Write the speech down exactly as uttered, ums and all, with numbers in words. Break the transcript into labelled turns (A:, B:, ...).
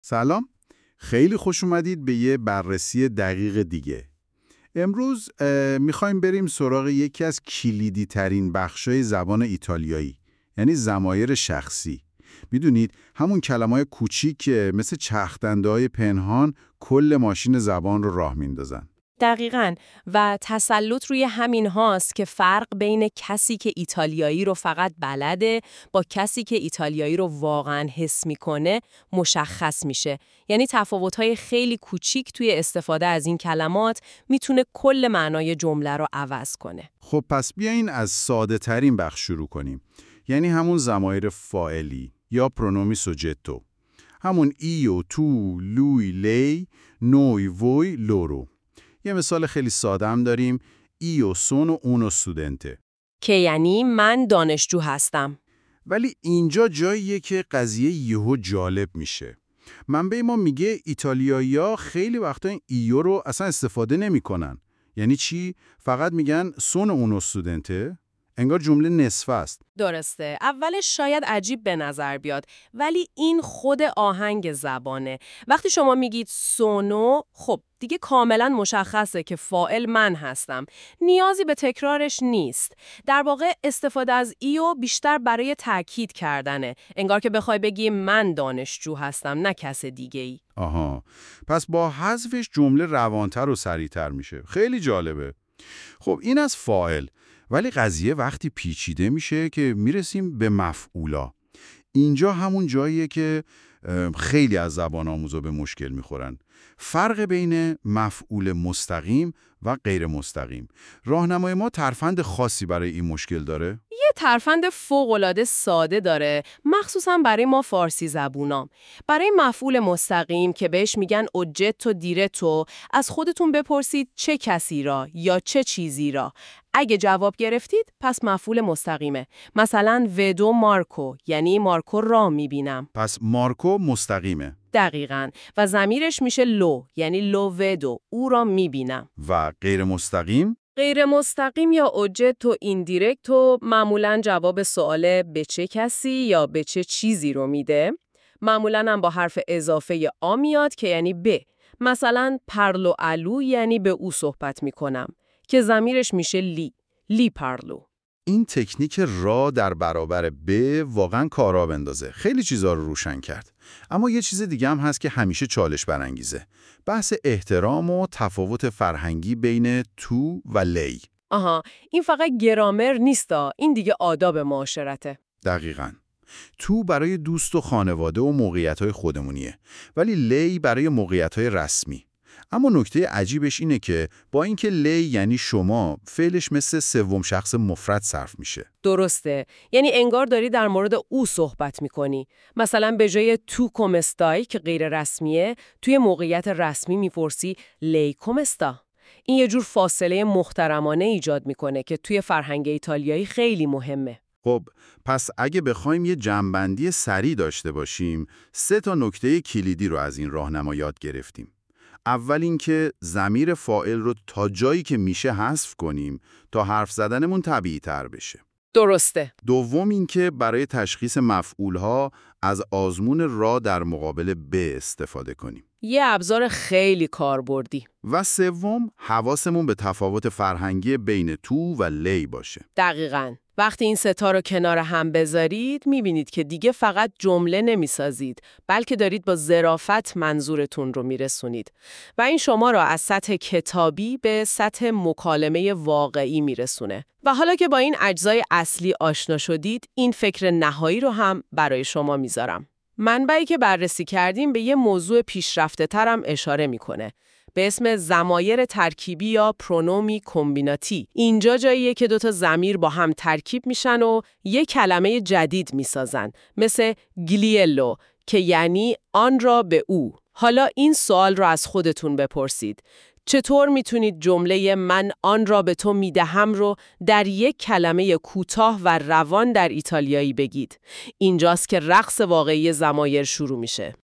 A: سلام، خیلی خوش اومدید به یه بررسی دقیق دیگه. امروز میخوایم بریم سراغ یکی از کلیدی ترین بخشای زبان ایتالیایی، یعنی ضمایر شخصی. میدونید همون کلمه‌های کوچیک که مثل چرخدنده‌های پنهان کل ماشین زبان رو راه میندازن.
B: دقیقاً و تسلط روی همین هاست که فرق بین کسی که ایتالیایی رو فقط بلده با کسی که ایتالیایی رو واقعاً حس میکنه مشخص میشه. یعنی تفاوت‌های خیلی کوچیک توی استفاده از این کلمات میتونه کل معنای جمله رو عوض کنه.
A: خب پس بیاین از ساده ترین بخش شروع کنیم. یعنی همون ضمایر فاعلی یا پرونومی سوجتو. همون ایو، تو، لوی، لی، نوی، وی، لورو. یه مثال خیلی ساده هم داریم، ایو سونو اونو استودنته،
B: که یعنی من دانشجو هستم.
A: ولی اینجا جاییه که قضیه یهو جالب میشه. منبع ما میگه ایتالیایی‌ها خیلی وقتا این ایو رو اصلا استفاده نمیکنن. یعنی چی؟ فقط میگن سونو اونو استودنته، انگار جمله نصفه است.
B: درسته. اولش شاید عجیب به نظر بیاد، ولی این خود آهنگ زبانه. وقتی شما میگید سونو، خب دیگه کاملا مشخصه که فاعل من هستم. نیازی به تکرارش نیست. در واقع استفاده از ایو بیشتر برای تأکید کردنه. انگار که بخوای بگی من دانشجو هستم، نه کس دیگه ای.
A: آها، پس با حذفش جمله روانتر و سریعتر میشه. خیلی جالبه. خب این از فاعل. ولی قضیه وقتی پیچیده میشه که میرسیم به مفعولا. اینجا همون جاییه که خیلی از زبان آموزا به مشکل میخورن. فرق بین مفعول مستقیم و غیر مستقیم. راهنمای ما ترفند خاصی برای این مشکل داره؟
B: یه ترفند فوق‌العاده ساده داره، مخصوصا برای ما فارسی زبونام. برای مفعول مستقیم که بهش میگن اوجتو دیرتو، از خودتون بپرسید چه کسی را یا چه چیزی را. اگه جواب گرفتید، پس مفعول مستقیمه. مثلا ودو مارکو، یعنی مارکو را میبینم.
A: پس مارکو مستقیمه.
B: دقیقاً. و ضمیرش میشه لو، یعنی لو ودو، او را میبینم.
A: و غیر مستقیم؟
B: غیر مستقیم یا اوجتو ایندیرکتو معمولاً جواب سوال به چه کسی یا به چه چیزی رو میده. معمولاً هم با حرف اضافه آ میاد که یعنی به. مثلا پرلو الو یعنی به او صحبت میکنم که ضمیرش میشه لی. لی پرلو.
A: این تکنیک را در برابر به واقعا کارا بندازه. خیلی چیزا رو روشن کرد. اما یه چیز دیگه هم هست که همیشه چالش برانگیزه. بحث احترام و تفاوت فرهنگی بین تو و لی.
B: آها، این فقط گرامر نیستا، این دیگه آداب معاشرته.
A: دقیقاً. تو برای دوست و خانواده و موقعیت‌های خودمونیه، ولی لی برای موقعیت‌های رسمی. اما نکته عجیبش اینه که با اینکه لی یعنی شما، فعلش مثل سوم شخص مفرد صرف میشه.
B: درسته. یعنی انگار داری در مورد او صحبت میکنی. مثلا به جای تو کومستای که غیر رسمیه، توی موقعیت رسمی میپرسی لی کومستا. این یه جور فاصله محترمانه ایجاد میکنه که توی فرهنگ ایتالیایی خیلی مهمه.
A: خب پس اگه بخوایم یه جمع‌بندی سریع داشته باشیم، سه تا نکته کلیدی رو از این راهنما یاد گرفتیم. اول اینکه ضمیر فاعل رو تا جایی که میشه حذف کنیم تا حرف زدنمون طبیعی تر بشه.
B: درسته.
A: دوم اینکه برای تشخیص مفعولها از آزمون را در مقابل به استفاده کنیم.
B: یه ابزار خیلی کاربردی.
A: و سوم، حواسمون به تفاوت فرهنگی بین تو و لی باشه.
B: دقیقاً. وقتی این ستا رو کنار هم بذارید، میبینید که دیگه فقط جمله نمیسازید، بلکه دارید با ظرافت منظورتون رو میرسونید. و این شما را از سطح کتابی به سطح مکالمه واقعی میرسونه. و حالا که با این اجزای اصلی آشنا شدید، این فکر نهایی رو هم برای شما میذارم. منبعی که بررسی کردیم به یه موضوع پیشرفته ترم اشاره میکنه. به اسم ضمایر ترکیبی یا پرونومی کمبیناتی. اینجا جاییه که دوتا ضمیر با هم ترکیب میشن و یک کلمه جدید میسازن، مثل گلیلو که یعنی آن را به او. حالا این سوال را از خودتون بپرسید. چطور میتونید جمله من آن را به تو میدهم رو در یک کلمه کوتاه و روان در ایتالیایی بگید؟ اینجاست که رقص واقعی ضمایر شروع میشه.